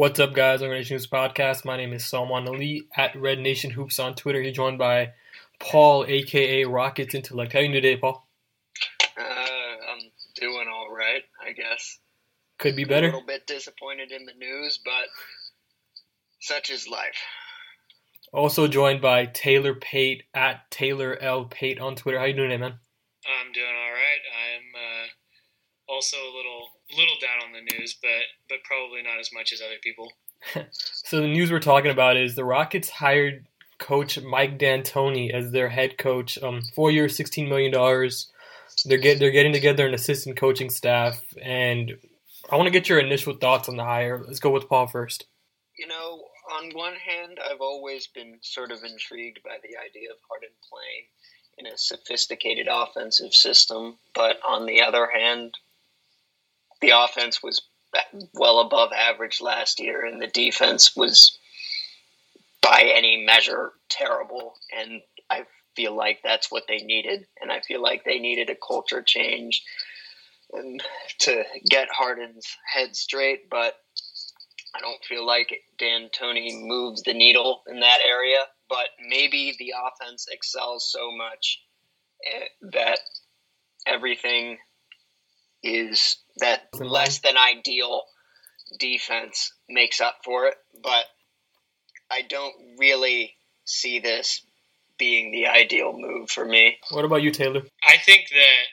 What's up, guys? On Red Nation Hoops Podcast. My name is Salman Ali at Red Nation Hoops on Twitter. He's joined by Paul, aka Rockets Intellect. How are you doing today, Paul? I'm doing all right, I guess. Could be better. A little bit disappointed in the news, but such is life. Also joined by Taylor Pate at Taylor L. Pate on Twitter. How you doing today, man? I'm doing all right. I'm also a little down on the news, but probably not as much as other people. So the news we're talking about is the Rockets hired coach Mike D'Antoni as their head coach. 4 years, $16 million. They're getting together an assistant coaching staff, and I want to get your initial thoughts on the hire. Let's go with Paul first. You know, on one hand, I've always been sort of intrigued by the idea of Harden playing in a sophisticated offensive system, but on the other hand, the offense was well above average last year, and the defense was, by any measure, terrible. And I feel like that's what they needed, and I feel like they needed a culture change and to get Harden's head straight. But I don't feel like D'Antoni moves the needle in that area. But maybe the offense excels so much that everything is that less than ideal defense makes up for it. But I don't really see this being the ideal move for me. What about you, Taylor? I think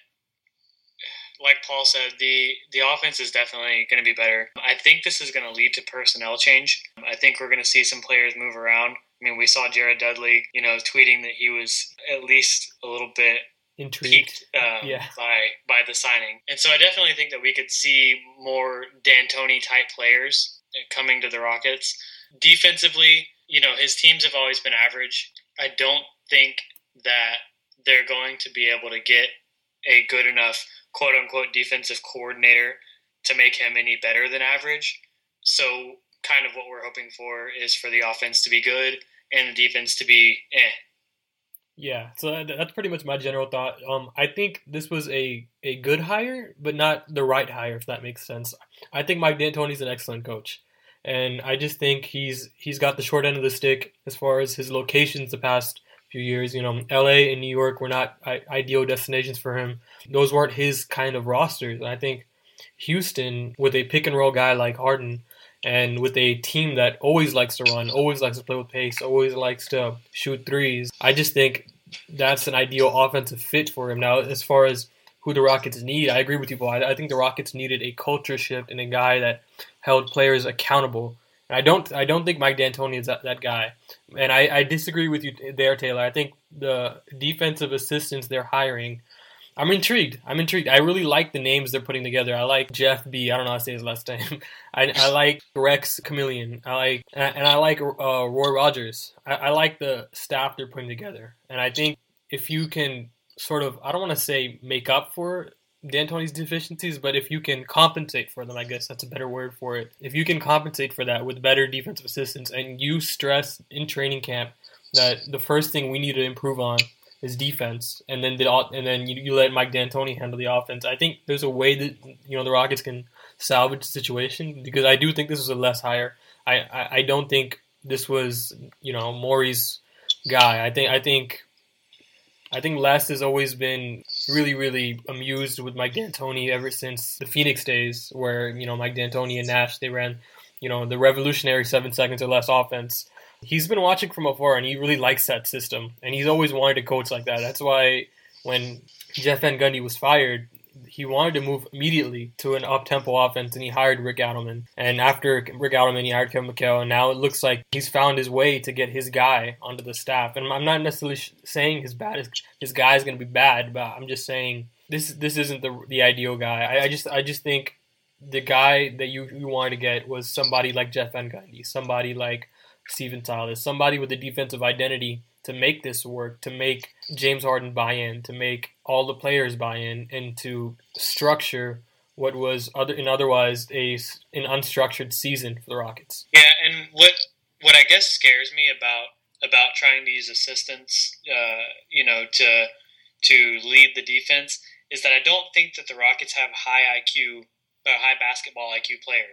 that, like Paul said, the offense is definitely going to be better. I think this is going to lead to personnel change. I think we're going to see some players move around. I mean, we saw Jared Dudley, tweeting that he was at least a little bit Intrigued. by the signing. And so I definitely think that we could see more D'Antoni-type players coming to the Rockets. Defensively, his teams have always been average. I don't think that they're going to be able to get a good enough quote-unquote defensive coordinator to make him any better than average. So kind of what we're hoping for is for the offense to be good and the defense to be Yeah, so that's pretty much my general thought. I think this was a good hire, but not the right hire, if that makes sense. I think Mike D'Antoni's an excellent coach, and I just think he's got the short end of the stick as far as his locations the past few years. LA and New York were not ideal destinations for him. Those weren't his kind of rosters. And I think Houston, with a pick-and-roll guy like Harden, and with a team that always likes to run, always likes to play with pace, always likes to shoot threes, I just think that's an ideal offensive fit for him. Now, as far as who the Rockets need, I agree with you, Paul. I think the Rockets needed a culture shift and a guy that held players accountable. And I don't think Mike D'Antoni is that guy. And I disagree with you there, Taylor. I think the defensive assistants they're hiring, I'm intrigued. I really like the names they're putting together. I like Jeff B. I don't know how to say his last name. I like Rex Chameleon. I like Roy Rogers. I like the staff they're putting together. And I think if you can sort of, I don't want to say make up for D'Antoni's deficiencies, but if you can compensate for them, I guess that's a better word for it. If you can compensate for that with better defensive assistants, and you stress in training camp that the first thing we need to improve on is defense, and then you let Mike D'Antoni handle the offense. I think there's a way that the Rockets can salvage the situation, because I do think this was a less hire. I don't think this was Morey's guy. I think Les has always been really, really amused with Mike D'Antoni ever since the Phoenix days, where Mike D'Antoni and Nash, they ran the revolutionary 7 seconds or less offense. He's been watching from afar, and he really likes that system, and he's always wanted to coach like that. That's why when Jeff Van Gundy was fired, he wanted to move immediately to an up-tempo offense, and he hired Rick Adelman. And after Rick Adelman, he hired Kevin McHale, and now it looks like he's found his way to get his guy onto the staff. And I'm not necessarily saying his guy is going to be bad, but I'm just saying this isn't the ideal guy. I just think the guy that you wanted to get was somebody like Jeff Van Gundy, somebody like Steven Silas, somebody with a defensive identity to make this work, to make James Harden buy in, to make all the players buy in, and to structure what was otherwise an unstructured season for the Rockets. Yeah, and what I guess scares me about trying to use assistants, to lead the defense is that I don't think that the Rockets have high basketball IQ players.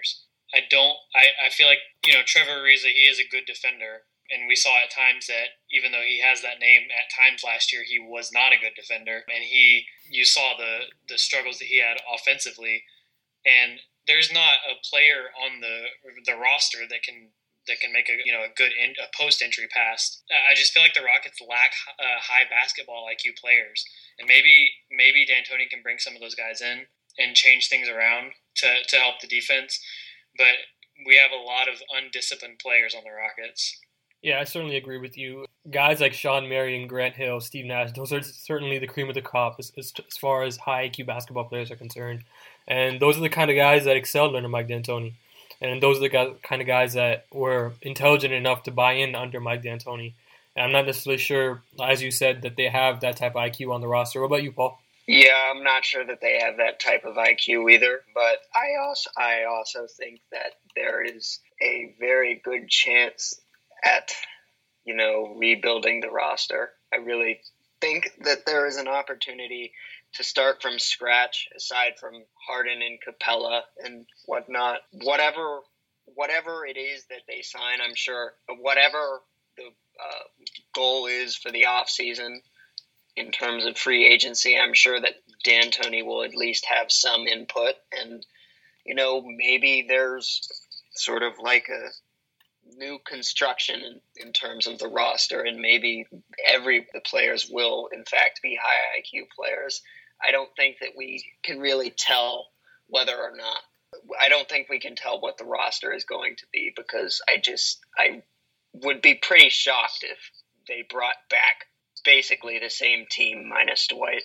I feel like, Trevor Ariza, he is a good defender. And we saw at times that even though he has that name, at times last year he was not a good defender. And you saw the struggles that he had offensively. And there's not a player on the roster that can make a good post entry pass. I just feel like the Rockets lack high basketball IQ players, and maybe D'Antoni can bring some of those guys in and change things around to help the defense. But we have a lot of undisciplined players on the Rockets. Yeah, I certainly agree with you. Guys like Sean Marion, Grant Hill, Steve Nash, those are certainly the cream of the crop as far as high IQ basketball players are concerned. And those are the kind of guys that excelled under Mike D'Antoni. And those are the kind of guys that were intelligent enough to buy in under Mike D'Antoni. And I'm not necessarily sure, as you said, that they have that type of IQ on the roster. What about you, Paul? Yeah, I'm not sure that they have that type of IQ either. But I also think that there is a very good chance at, rebuilding the roster. I really think that there is an opportunity to start from scratch, aside from Harden and Capella and whatnot. Whatever it is that they sign, I'm sure, whatever the goal is for the offseason in terms of free agency, I'm sure that D'Antoni will at least have some input. And, maybe there's sort of like a new construction in terms of the roster, and maybe the players will in fact be high IQ players. I don't think that we can really tell whether or not. I don't think we can tell what the roster is going to be, because I would be pretty shocked if they brought back basically the same team minus Dwight.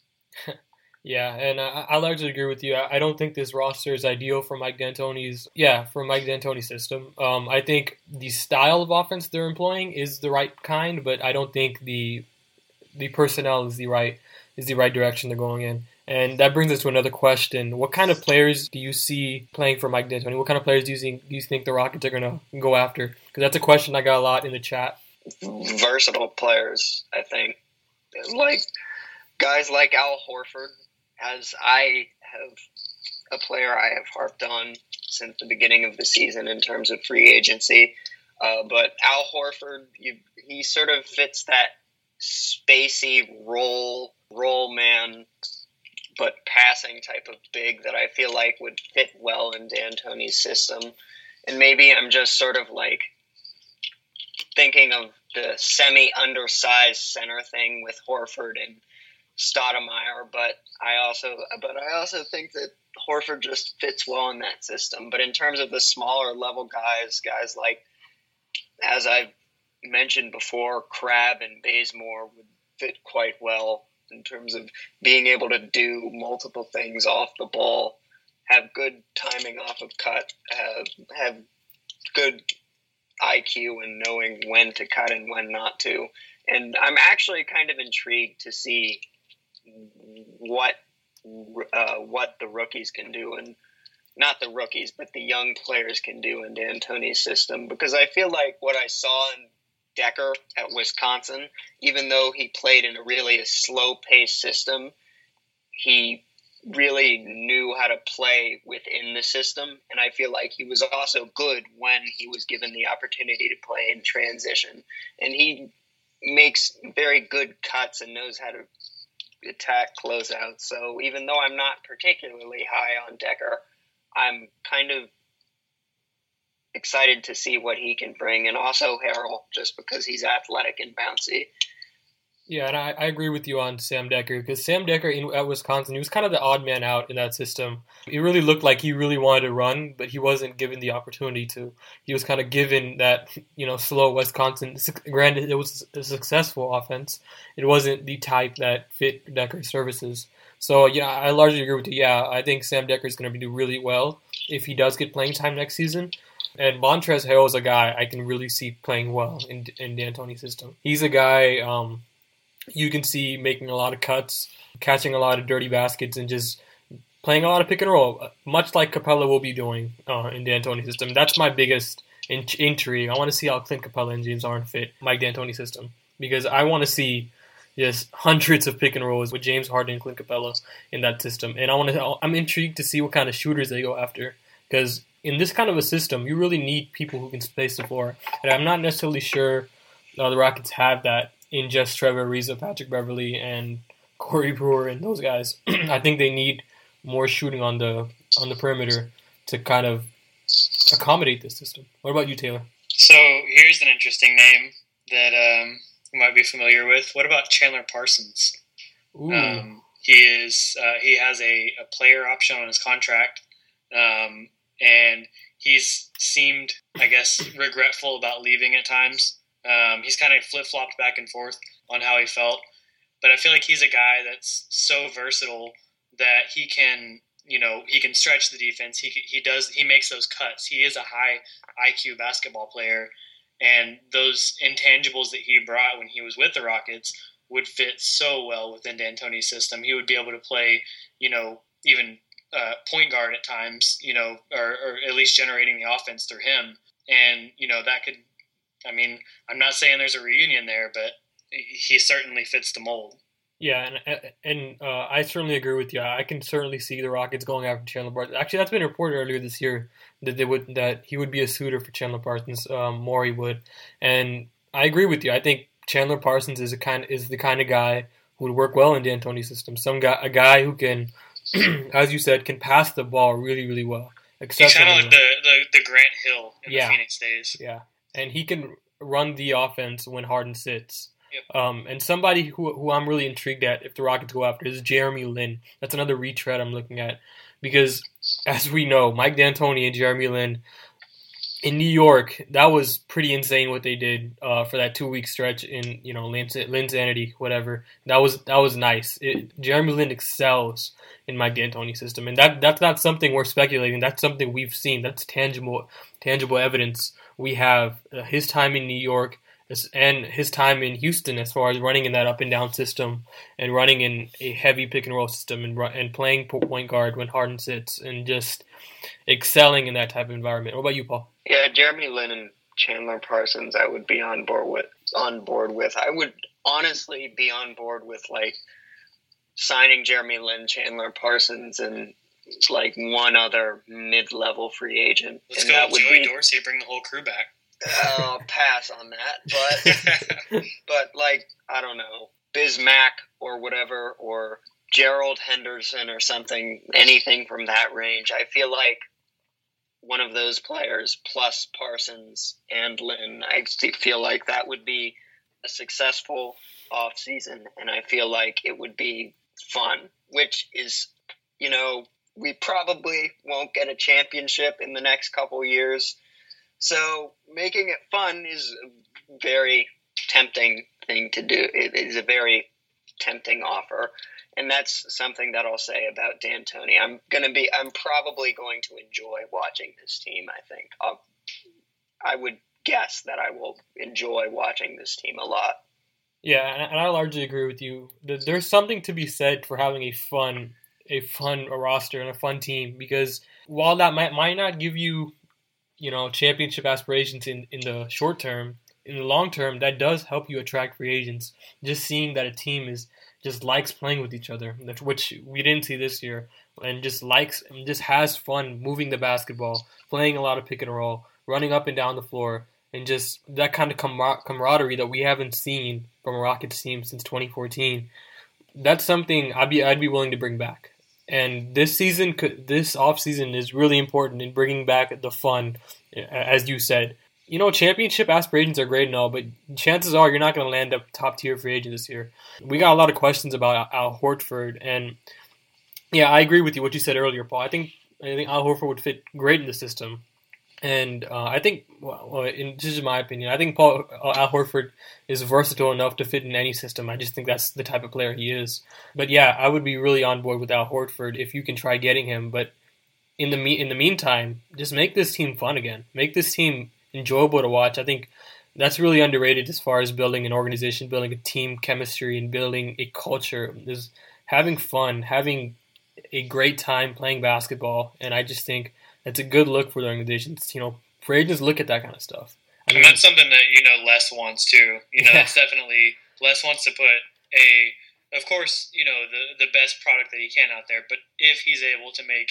Yeah, and I largely agree with you. I don't think this roster is ideal for Mike D'Antoni's system. I think the style of offense they're employing is the right kind, but I don't think the personnel is the right direction they're going in. And that brings us to another question. What kind of players do you see playing for Mike D'Antoni? What kind of players do you think the Rockets are going to go after? Because that's a question I got a lot in the chat. Versatile players, I think. Like guys like Al Horford, as I have a player I have harped on since the beginning of the season in terms of free agency. But Al Horford, he sort of fits that spacey roll man, but passing type of big that I feel like would fit well in D'Antoni's system. And maybe I'm just sort of like thinking of the semi-undersized center thing with Horford and Stoudemire, but I also think that Horford just fits well in that system. But in terms of the smaller level guys like, as I've mentioned before, Crabbe and Bazemore would fit quite well in terms of being able to do multiple things off the ball, have good timing off of cut, have good IQ and knowing when to cut and when not to. And I'm actually kind of intrigued to see what the rookies can do, and not the rookies, but the young players can do in D'Antoni's system. Because I feel like what I saw in Decker at Wisconsin, even though he played in a slow-paced system, he really knew how to play within the system. And I feel like he was also good when he was given the opportunity to play in transition. And he makes very good cuts and knows how to attack closeouts. So even though I'm not particularly high on Decker, I'm kind of excited to see what he can bring, and also Harrell, just because he's athletic and bouncy. Yeah, and I agree with you on Sam Decker, because Sam Decker at Wisconsin, he was kind of the odd man out in that system. It really looked like he really wanted to run, but he wasn't given the opportunity to. He was kind of given that, slow Wisconsin. Granted, it was a successful offense. It wasn't the type that fit Decker's services. So, I largely agree with you. Yeah, I think Sam Decker is going to do really well if he does get playing time next season. And Montrezl Harrell is a guy I can really see playing well in D'Antoni's system. He's a guy you can see making a lot of cuts, catching a lot of dirty baskets, and just playing a lot of pick and roll, much like Capella will be doing in D'Antoni's system. That's my biggest intrigue. I want to see how Clint Capella and James Harden fit Mike D'Antoni's system, because I want to see just hundreds of pick and rolls with James Harden and Clint Capella in that system. And I'm intrigued to see what kind of shooters they go after, because in this kind of a system, you really need people who can space the floor. And I'm not necessarily sure the Rockets have that in just Trevor Ariza, Patrick Beverley, and Corey Brewer and those guys. I think they need more shooting on the perimeter to kind of accommodate this system. What about you, Taylor? So here's an interesting name that you might be familiar with. What about Chandler Parsons? Ooh. He has a player option on his contract, and he's seemed, I guess, regretful about leaving at times. He's kind of flip-flopped back and forth on how he felt, but I feel like he's a guy that's so versatile that he can stretch the defense. He makes those cuts. He is a high IQ basketball player, and those intangibles that he brought when he was with the Rockets would fit so well within D'Antoni's system. He would be able to play, even point guard at times, or at least generating the offense through him. And, that could, I'm not saying there's a reunion there, but he certainly fits the mold. Yeah, and I certainly agree with you. I can certainly see the Rockets going after Chandler Parsons. Actually, that's been reported earlier this year that he would be a suitor for Chandler Parsons. Morey would, and I agree with you. I think Chandler Parsons is the kind of guy who would work well in D'Antoni's system. A guy who can, as you said, can pass the ball really, really well. He's kind of like the Grant Hill in the Phoenix days. Yeah, and he can run the offense when Harden sits. Yep. And somebody who I'm really intrigued at if the Rockets go after is Jeremy Lin. That's another retread I'm looking at because, as we know, Mike D'Antoni and Jeremy Lin in New York, that was pretty insane what they did for that 2-week stretch in Linsanity, whatever. That was nice. Jeremy Lin excels in Mike D'Antoni's system, and that's not something we're speculating. That's something we've seen. That's tangible evidence. We have his time in New York and his time in Houston as far as running in that up and down system and running in a heavy pick and roll system and playing point guard when Harden sits and just excelling in that type of environment. What about you, Paul? Yeah, Jeremy Lin and Chandler Parsons I would be on board with. I would honestly be on board with signing Jeremy Lin, Chandler Parsons, and one other mid-level free agent. Let's go with Joey Dorsey, bring the whole crew back. I'll pass on that, but I don't know, Bismack or whatever, or Gerald Henderson or something, anything from that range. I feel like one of those players plus Parsons and Lin, I feel like that would be a successful off season, and I feel like it would be fun, which is, we probably won't get a championship in the next couple years. So making it fun is a very tempting thing to do. It is a very tempting offer. And that's something that I'll say about D'Antoni. I'm probably going to enjoy watching this team, I think. I would guess that I will enjoy watching this team a lot. Yeah, and I largely agree with you. There's something to be said for having a fun roster and a fun team, because while that might not give you championship aspirations in the short term, in the long term, that does help you attract free agents. Just seeing that a team just likes playing with each other, which we didn't see this year, and just has fun moving the basketball, playing a lot of pick and roll, running up and down the floor, and just that kind of camaraderie that we haven't seen from a Rockets team since 2014. That's something I'd be willing to bring back. And this offseason is really important in bringing back the fun, as you said. Championship aspirations are great and all, but chances are you're not going to land a top-tier free agent this year. We got a lot of questions about Al Horford, and yeah, I agree with you what you said earlier, Paul. I think Al Horford would fit great in the system. And I think, this is my opinion, I think Al Horford is versatile enough to fit in any system. I just think that's the type of player he is. But yeah, I would be really on board with Al Horford if you can try getting him. But in the meantime, just make this team fun again. Make this team enjoyable to watch. I think that's really underrated as far as building an organization, building a team chemistry, and building a culture. Is having fun, having a great time playing basketball. And I just think it's a good look for the organizations. Free agents look at that kind of stuff. And that's something that, Les wants too. It's definitely, Les wants to put of course, the best product that he can out there, but if he's able to make it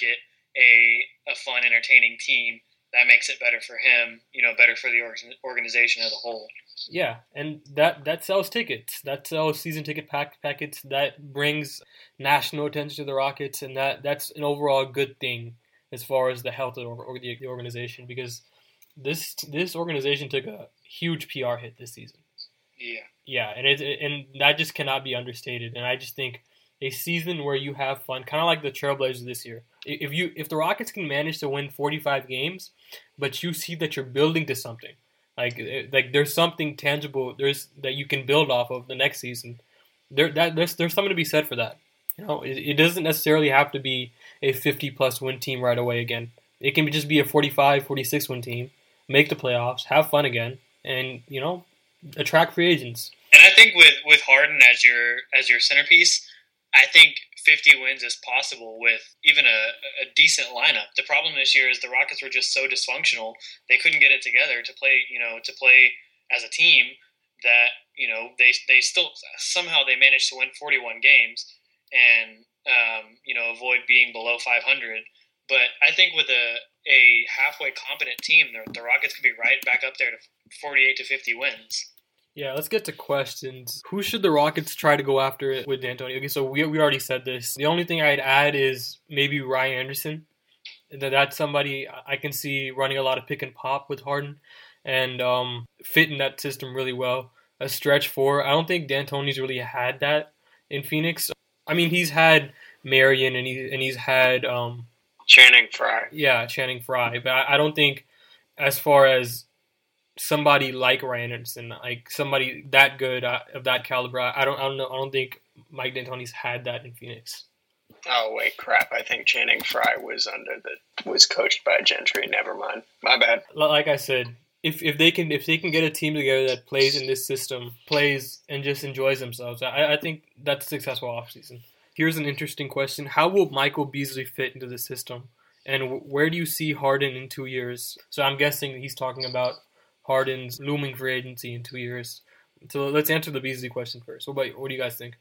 a fun, entertaining team, that makes it better for him, better for the organization as a whole. Yeah, and that sells tickets. That sells season ticket packets. That brings national attention to the Rockets, and that's an overall good thing as far as the health of the organization, because this organization took a huge PR hit this season. Yeah. Yeah, and that just cannot be understated. And I just think a season where you have fun, kind of like the Trailblazers this year. If the Rockets can manage to win 45 games, but you see that you're building to something, like there's something tangible that you can build off of the next season. There's something to be said for that. It doesn't necessarily have to be a 50-plus win team right away again. It can just be a 45, 46 win team, make the playoffs, have fun again, and attract free agents. And I think with Harden as your centerpiece, I think 50 wins is possible with even a decent lineup. The problem this year is the Rockets were just so dysfunctional; they couldn't get it together to play as a team. That they still somehow they managed to win 41 games and avoid being below 500. But I think with a halfway competent team, the Rockets could be right back up there to 48 to 50 wins. Yeah, let's get to questions. Who should the Rockets try to go after with D'Antoni? Okay, so we already said this. The only thing I'd add is maybe Ryan Anderson. That's somebody I can see running a lot of pick and pop with Harden and fit in that system really well. A stretch four. I don't think D'Antoni's really had that in Phoenix. I mean, he's had Marion and he's had Channing Frye. Yeah, Channing Frye. But I don't think, as far as somebody like Ryan Anderson, like somebody that good of that caliber, I don't think Mike D'Antoni's had that in Phoenix. Oh wait, crap! I think Channing Frye was coached by Gentry. Never mind, my bad. Like I said, if they can get a team together that plays in this system, plays and just enjoys themselves, I think that's a successful offseason. Here's an interesting question: how will Michael Beasley fit into the system, and where do you see Harden in 2 years? So I'm guessing he's talking about Harden's looming free agency in 2 years. So let's answer the Beasley question first. What do you guys think?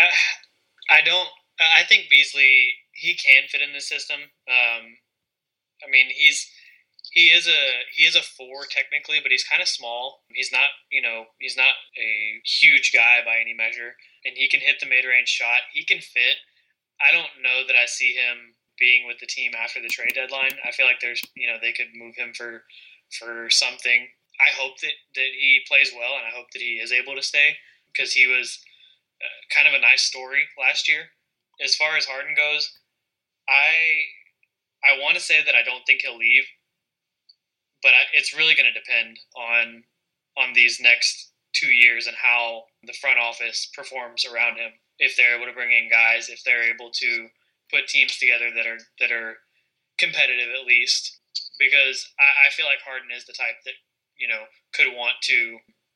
I think Beasley, he can fit in the system. I mean, he is a four technically, but he's kind of small. He's not a huge guy by any measure, and he can hit the mid-range shot. He can fit. I don't know that I see him being with the team after the trade deadline. I feel like they could move him for something. I hope that he plays well, and I hope that he is able to stay, because he was kind of a nice story last year. As far as Harden goes, I want to say that I don't think he'll leave, but it's really going to depend on these next 2 years and how the front office performs around him. If they're able to bring in guys, if they're able to put teams together that are competitive at least, because I feel like Harden is the type that could want to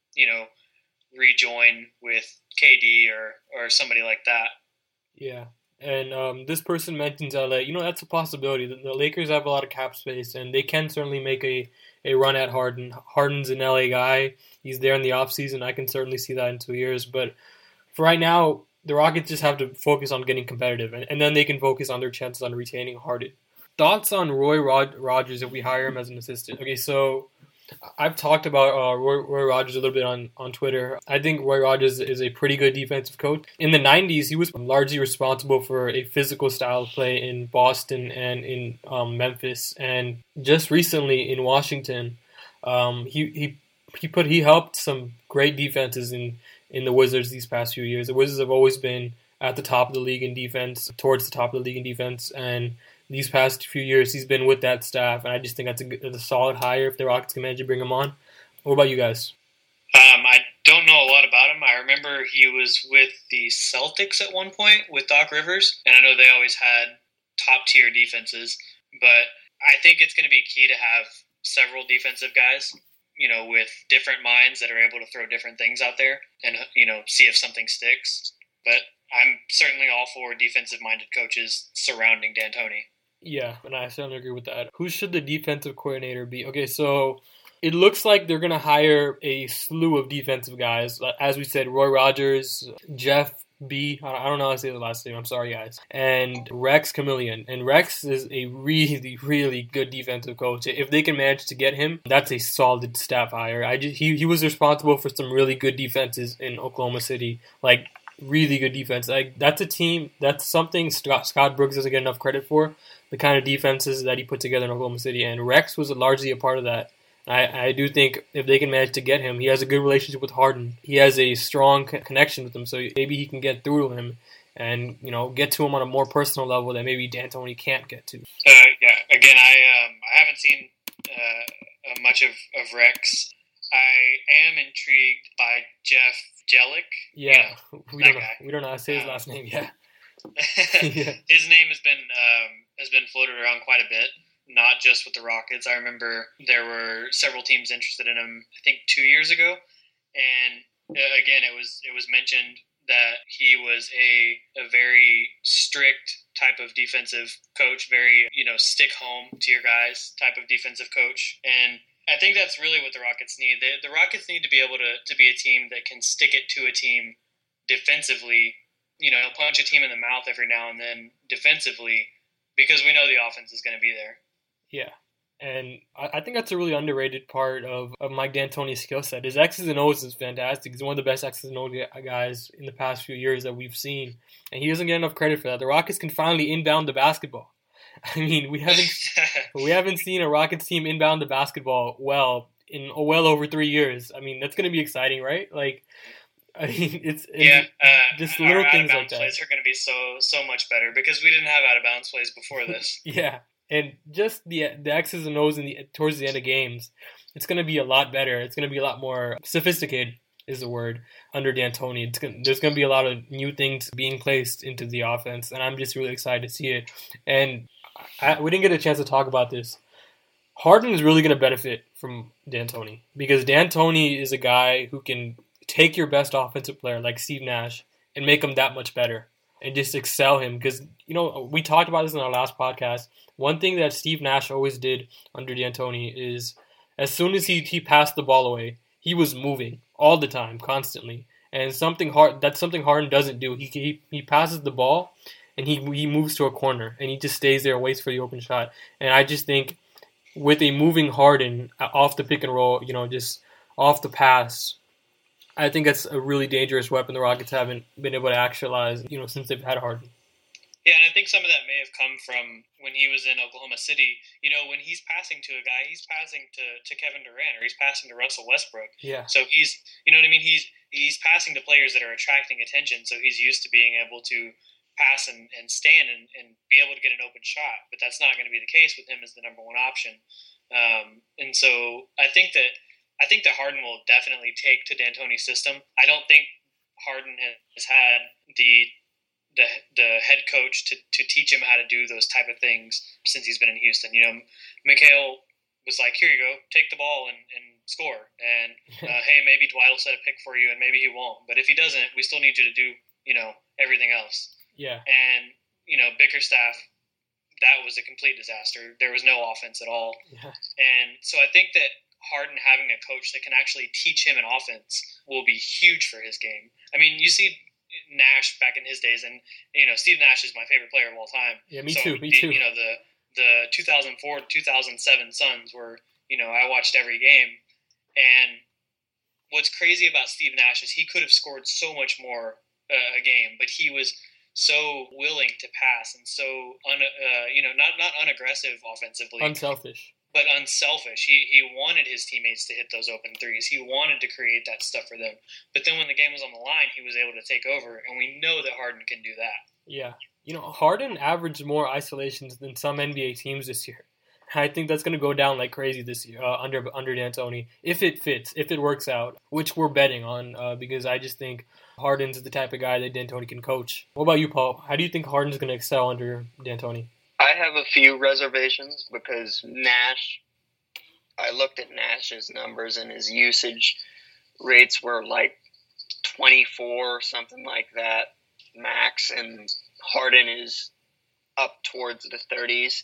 rejoin with KD or somebody like that. Yeah, and this person mentions LA. That's a possibility. The Lakers have a lot of cap space, and they can certainly make a run at Harden. Harden's an LA guy. He's there in the offseason. I can certainly see that in 2 years. But for right now, the Rockets just have to focus on getting competitive, and then they can focus on their chances on retaining Harden. Thoughts on Roy Rogers if we hire him as an assistant? Okay, so I've talked about Roy Rogers a little bit on Twitter. I think Roy Rogers is a pretty good defensive coach. In the 90s, he was largely responsible for a physical style of play in Boston and in Memphis. And just recently in Washington, he helped some great defenses in the Wizards these past few years. The Wizards have always been at the top of the league in defense, towards the top of the league in defense, and these past few years, he's been with that staff, and I just think that's a solid hire if the Rockets can manage to bring him on. What about you guys? I don't know a lot about him. I remember he was with the Celtics at one point with Doc Rivers, and I know they always had top-tier defenses, but I think it's going to be key to have several defensive guys, with different minds that are able to throw different things out there and, see if something sticks. But I'm certainly all for defensive-minded coaches surrounding D'Antoni. Yeah, and I certainly agree with that. Who should the defensive coordinator be? Okay, so it looks like they're going to hire a slew of defensive guys. As we said, Roy Rogers, Jeff I don't know how to say the last name. I'm sorry, guys. And Rex Chameleon. And Rex is a really, really good defensive coach. If they can manage to get him, that's a solid staff hire. He was responsible for some really good defenses in Oklahoma City, like really good defense. Like that's a team. That's something Scott Brooks doesn't get enough credit for. The kind of defenses that he put together in Oklahoma City, and Rex was largely a part of that. I do think if they can manage to get him, he has a good relationship with Harden. He has a strong connection with him, so maybe he can get through to him and get to him on a more personal level that maybe D'Antoni can't get to. Yeah. Again, I haven't seen much of Rex. I am intrigued by Jeff Jellick. Yeah, we don't know how to say his last name yet. Yeah. His name has been floated around quite a bit. Not just with the Rockets. I remember there were several teams interested in him, I think 2 years ago. And again, it was mentioned that he was a very strict type of defensive coach, very, stick home to your guys type of defensive coach. And I think that's really what the Rockets need. The Rockets need to be able to be a team that can stick it to a team defensively, punch a team in the mouth every now and then defensively, because we know the offense is going to be there. Yeah, and I think that's a really underrated part of Mike D'Antoni's skill set. His X's and O's is fantastic. He's one of the best X's and O's guys in the past few years that we've seen, and he doesn't get enough credit for that. The Rockets can finally inbound the basketball. I mean, we haven't seen a Rockets team inbound the basketball well over 3 years. I mean, that's going to be exciting, right? Like, I mean, it's just little things like that. Plays are going to be so much better because we didn't have out of bounds plays before this. Yeah. And just the X's and O's towards the end of games, it's going to be a lot better. It's going to be a lot more sophisticated, is the word, under D'Antoni. There's going to be a lot of new things being placed into the offense, and I'm just really excited to see it. And we didn't get a chance to talk about this. Harden is really going to benefit from D'Antoni because D'Antoni is a guy who can take your best offensive player like Steve Nash and make him that much better and just excel him. Because, we talked about this in our last podcast. One thing that Steve Nash always did under D'Antoni is as soon as he passed the ball away, he was moving all the time, constantly. And that's something Harden doesn't do. He passes the ball and he moves to a corner and he just stays there and waits for the open shot. And I just think with a moving Harden off the pick and roll, just off the pass, I think that's a really dangerous weapon the Rockets haven't been able to actualize, since they've had Harden. Yeah, and I think some of that may have come from when he was in Oklahoma City. When he's passing to a guy, he's passing to Kevin Durant or he's passing to Russell Westbrook. Yeah. So he's, what I mean? He's passing to players that are attracting attention, so he's used to being able to pass and stand and be able to get an open shot. But that's not going to be the case with him as the number one option. And so I think that Harden will definitely take to D'Antoni's system. I don't think Harden has had the head coach to teach him how to do those type of things since he's been in Houston. Mikhail was like, here you go, take the ball and score. And, hey, maybe Dwight will set a pick for you and maybe he won't. But if he doesn't, we still need you to do, everything else. Yeah. And, Bickerstaff, that was a complete disaster. There was no offense at all. Yeah. And so I think that Harden having a coach that can actually teach him an offense will be huge for his game. I mean, you see Nash back in his days, and Steve Nash is my favorite player of all time. Yeah, me too. Me too. The 2004 to 2007 Suns were, I watched every game, and what's crazy about Steve Nash is he could have scored so much more a game, but he was so willing to pass and so not unaggressive offensively, unselfish. But unselfish. He wanted his teammates to hit those open threes. He wanted to create that stuff for them. But then when the game was on the line, he was able to take over, and we know that Harden can do that. Yeah. Harden averaged more isolations than some NBA teams this year. I think that's going to go down like crazy this year under D'Antoni, if it fits, if it works out, which we're betting on because I just think Harden's the type of guy that D'Antoni can coach. What about you, Paul? How do you think Harden's going to excel under D'Antoni? I have a few reservations because Nash, I looked at Nash's numbers and his usage rates were like 24 or something like that max, and Harden is up towards the 30s.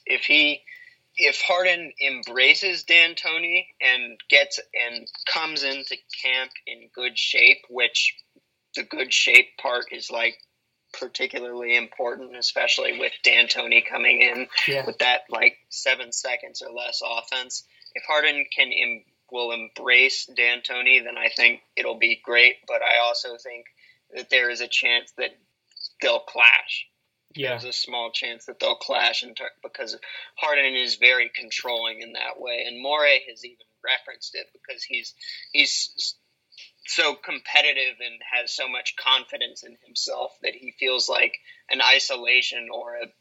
If Harden embraces D'Antoni and comes into camp in good shape, which the good shape part is like particularly important, especially with D'Antoni coming in with that like 7 seconds or less offense. If Harden will embrace D'Antoni, then I think it'll be great. But I also think that there is a chance that they'll clash. Yeah. There's a small chance that they'll clash because Harden is very controlling in that way, and Morey has even referenced it because he's so competitive and has so much confidence in himself that he feels like an isolation or a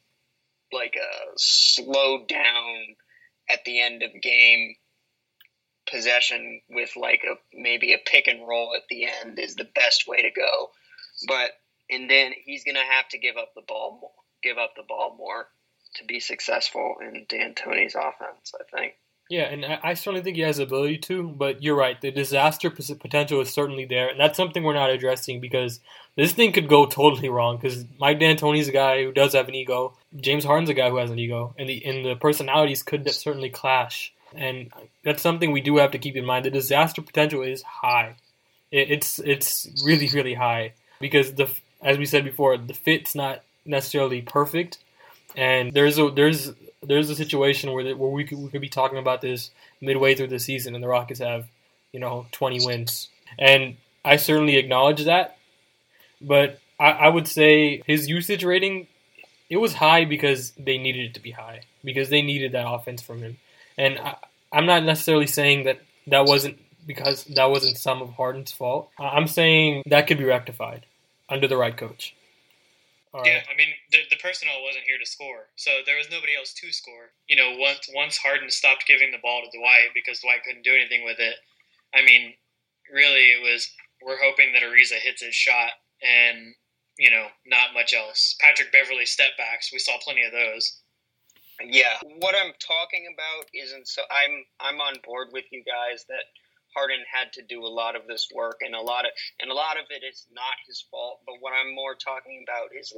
slow down at the end of game possession with maybe a pick and roll at the end is the best way to go. And then he's going to have to give up the ball more to be successful in D'Antoni's offense, I think. Yeah, and I certainly think he has the ability to, but you're right. The disaster potential is certainly there, and that's something we're not addressing because this thing could go totally wrong because Mike D'Antoni's a guy who does have an ego. James Harden's a guy who has an ego, and the personalities could certainly clash. And that's something we do have to keep in mind. The disaster potential is high. It's really, really high because, as we said before, the fit's not necessarily perfect, and there's a situation where we could be talking about this midway through the season, and the Rockets have 20 wins, and I certainly acknowledge that. But I would say his usage rating, it was high because they needed it to be high because they needed that offense from him, and I'm not necessarily saying that wasn't because that wasn't some of Harden's fault. I'm saying that could be rectified under the right coach. Yeah, I mean, the personnel wasn't here to score, so there was nobody else to score. Once Harden stopped giving the ball to Dwight because Dwight couldn't do anything with it, I mean, really it was, we're hoping that Ariza hits his shot and, not much else. Patrick Beverley step backs, we saw plenty of those. Yeah, what I'm talking about isn't so. I'm on board with you guys that Harden had to do a lot of this work, and a lot of it is not his fault. But what I'm more talking about is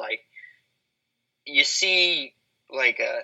you see a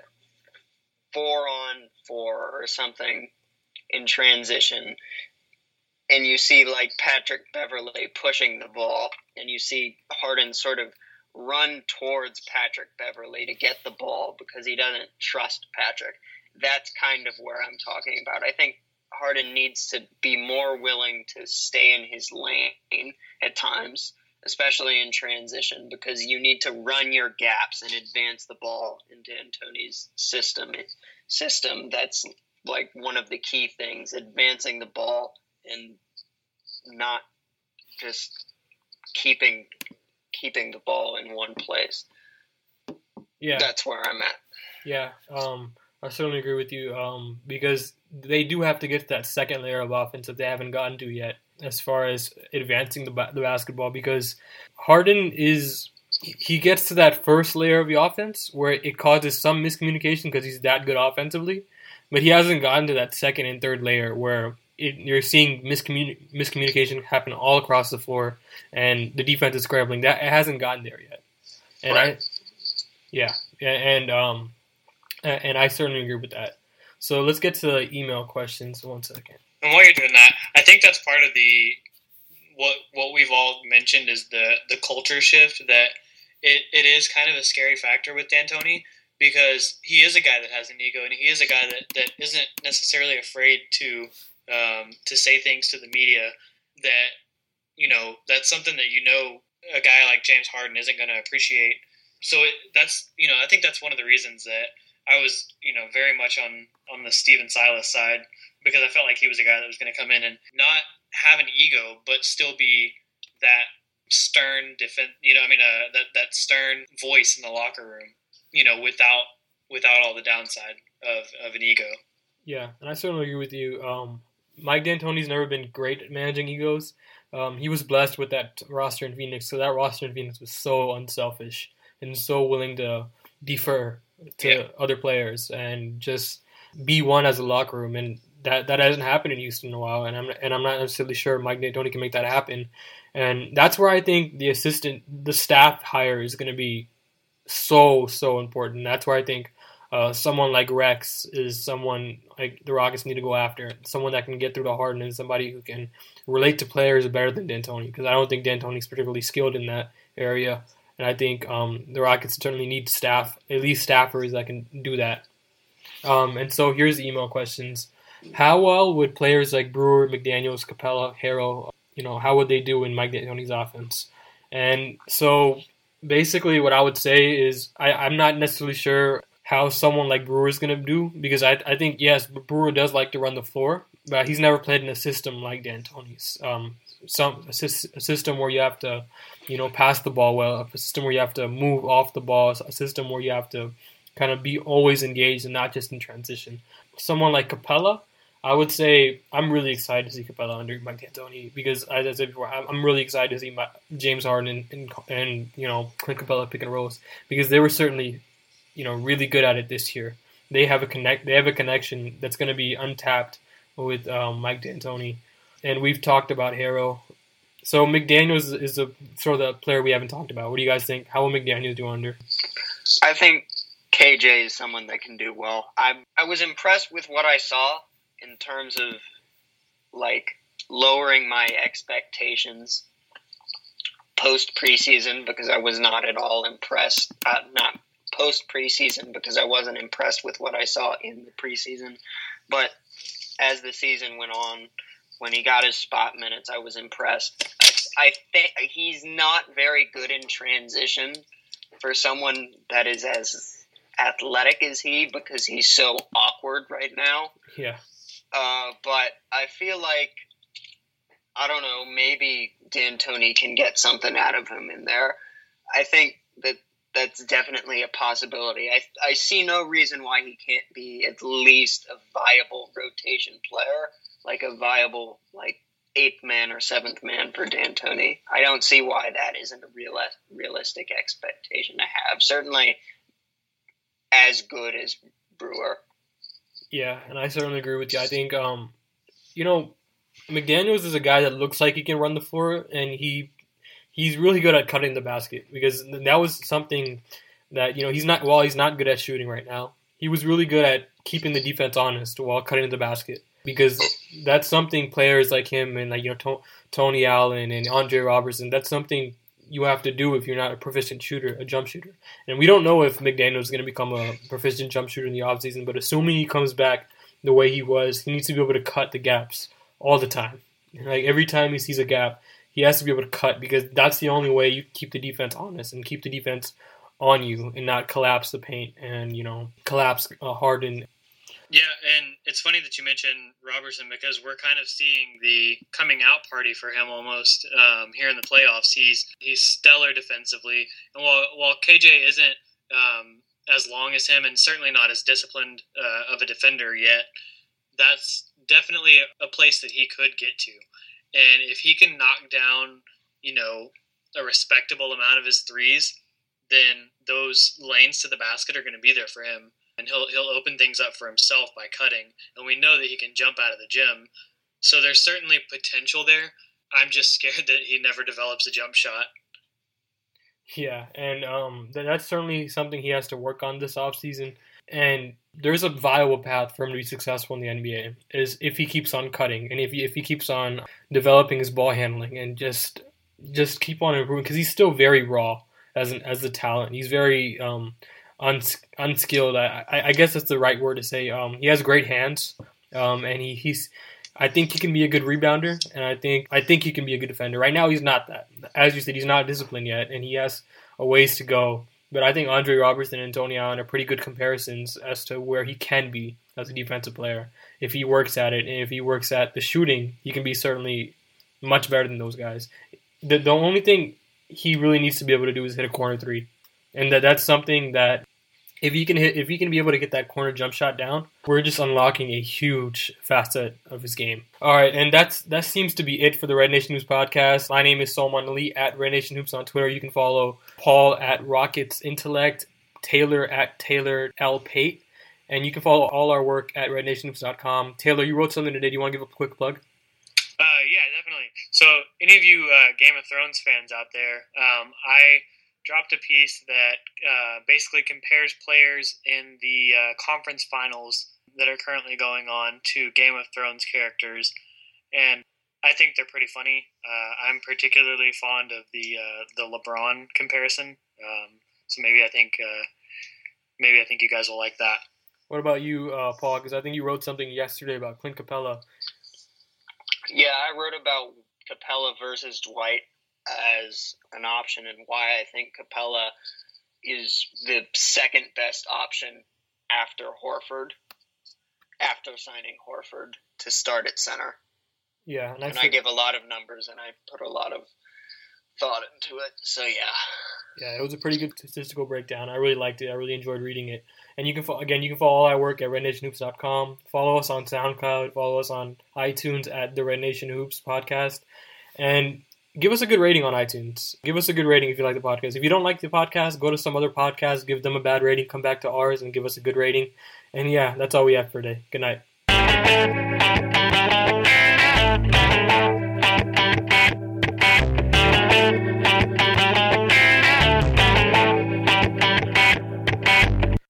4-on-4 or something in transition, and you see Patrick Beverley pushing the ball, and you see Harden sort of run towards Patrick Beverley to get the ball because he doesn't trust Patrick. That's kind of where I'm talking about. I think Harden needs to be more willing to stay in his lane at times, especially in transition, because you need to run your gaps and advance the ball in D'Antoni's system. That's one of the key things, advancing the ball and not just keeping the ball in one place. Yeah, that's where I'm at. Yeah, I certainly agree with you because they do have to get to that second layer of offense that they haven't gotten to yet as far as advancing the basketball, because Harden he gets to that first layer of the offense where it causes some miscommunication because he's that good offensively, but he hasn't gotten to that second and third layer where you're seeing miscommunication happen all across the floor and the defense is scrambling. That it hasn't gotten there yet. And right. And I certainly agree with that. So let's get to the email questions 1 second. And while you're doing that, I think that's part of what we've all mentioned is the culture shift, that it is kind of a scary factor with D'Antoni because he is a guy that has an ego and he is a guy that isn't necessarily afraid to say things to the media that, that's something that a guy like James Harden isn't going to appreciate. So I think that's one of the reasons that I was, very much on the Stephen Silas side, because I felt like he was a guy that was going to come in and not have an ego, but still be that stern that stern voice in the locker room, without all the downside of an ego. Yeah, and I certainly agree with you. Mike D'Antoni's never been great at managing egos. He was blessed with that roster in Phoenix, so that roster in Phoenix was so unselfish and so willing to defer to other players and just be one as a locker room, and that hasn't happened in Houston in a while, and I'm not necessarily sure Mike D'Antoni can make that happen, and that's where I think the staff hire is going to be so important. That's where I think Someone like Rex is someone like the Rockets need to go after. Someone that can get through to Harden and somebody who can relate to players better than D'Antoni, because I don't think D'Antoni's particularly skilled in that area. And I think the Rockets certainly need at least staffers that can do that. And so here's the email questions. How well would players like Brewer, McDaniels, Capella, Harrell, how would they do in Mike D'Antoni's offense? And so basically what I would say is I'm not necessarily sure how someone like Brewer is going to do, because I think, yes, Brewer does like to run the floor, but he's never played in a system like D'Antoni's. A system where you have to, pass the ball well, a system where you have to move off the ball, a system where you have to kind of be always engaged and not just in transition. Someone like Capella, I would say I'm really excited to see Capella under Mike D'Antoni, because, as I said before, I'm really excited to see James Harden and Clint Capella pick and rolls, because they were certainly, really good at it this year. They have a connection that's going to be untapped with Mike D'Antoni, and we've talked about Harrell. So McDaniels is a sort of the player we haven't talked about. What do you guys think? How will McDaniels do under? I think KJ is someone that can do well. I was impressed with what I saw in terms of lowering my expectations post preseason, because I was not at all impressed. Not post preseason, because I wasn't impressed with what I saw in the preseason. But as the season went on, when he got his spot minutes, I was impressed. I think he's not very good in transition for someone that is as athletic as he, because he's so awkward right now. Yeah. But I feel like, I don't know, maybe D'Antoni can get something out of him in there. I think that's definitely a possibility. I see no reason why he can't be at least a viable rotation player, like a viable, eighth man or seventh man for D'Antoni. I don't see why that isn't a realistic expectation to have. Certainly as good as Brewer. Yeah, and I certainly agree with you. I think, McDaniels is a guy that looks like he can run the floor, and he's really good at cutting the basket, because that was something that, he's not good at shooting right now. He was really good at keeping the defense honest while cutting the basket, because that's something players like him and Tony Allen and Andre Robertson, that's something you have to do if you're not a proficient shooter, a jump shooter. And we don't know if McDaniels is going to become a proficient jump shooter in the offseason, but assuming he comes back the way he was, he needs to be able to cut the gaps all the time. Every time he sees a gap, he has to be able to cut, because that's the only way you keep the defense honest and keep the defense on you and not collapse the paint and, collapse Harden. Yeah, and it's funny that you mentioned Robertson, because we're kind of seeing the coming out party for him almost here in the playoffs. He's stellar defensively, and while KJ isn't as long as him and certainly not as disciplined of a defender yet, that's definitely a place that he could get to. And if he can knock down, a respectable amount of his threes, then those lanes to the basket are going to be there for him. And he'll open things up for himself by cutting. And we know that he can jump out of the gym. So there's certainly potential there. I'm just scared that he never develops a jump shot. Yeah, and that's certainly something he has to work on this offseason. And there's a viable path for him to be successful in the NBA, is if he keeps on cutting and if he keeps on developing his ball handling and just keep on improving, because he's still very raw as a talent. He's very unskilled. I guess that's the right word to say. He has great hands, and he's. I think he can be a good rebounder, and I think he can be a good defender. Right now, he's not that. As you said, he's not disciplined yet, and he has a ways to go. But I think Andre Robertson and Tony Allen are pretty good comparisons as to where he can be as a defensive player. If he works at it, and if he works at the shooting, he can be certainly much better than those guys. The only thing he really needs to be able to do is hit a corner three, and that's something that if he can be able to get that corner jump shot down, we're just unlocking a huge facet of his game. All right, and that seems to be it for the Red Nation Hoops podcast. My name is Salman Ali at Red Nation Hoops on Twitter. You can follow Paul at Rockets Intellect, Taylor at Taylor L Pate, and you can follow all our work at rednationhoops.com. Taylor, you wrote something today. Do you want to give a quick plug? Yeah, definitely. So any of you Game of Thrones fans out there, I dropped a piece that basically compares players in the conference finals that are currently going on to Game of Thrones characters, and I think they're pretty funny. I'm particularly fond of the LeBron comparison, so maybe I think you guys will like that. What about you, Paul? Because I think you wrote something yesterday about Clint Capella. Yeah, I wrote about Capella versus Dwight as an option and why I think Capella is the second best option after Horford, after signing Horford to start at center. Yeah, and I give a lot of numbers and I put a lot of thought into it. So yeah. Yeah, it was a pretty good statistical breakdown. I really liked it. I really enjoyed reading it. And you can follow all our work at rednationhoops.com. Follow us on SoundCloud. Follow us on iTunes at the Red Nation Hoops podcast. And give us a good rating on iTunes. Give us a good rating if you like the podcast. If you don't like the podcast, go to some other podcast, give them a bad rating, come back to ours and give us a good rating. And yeah, that's all we have for today. Good night.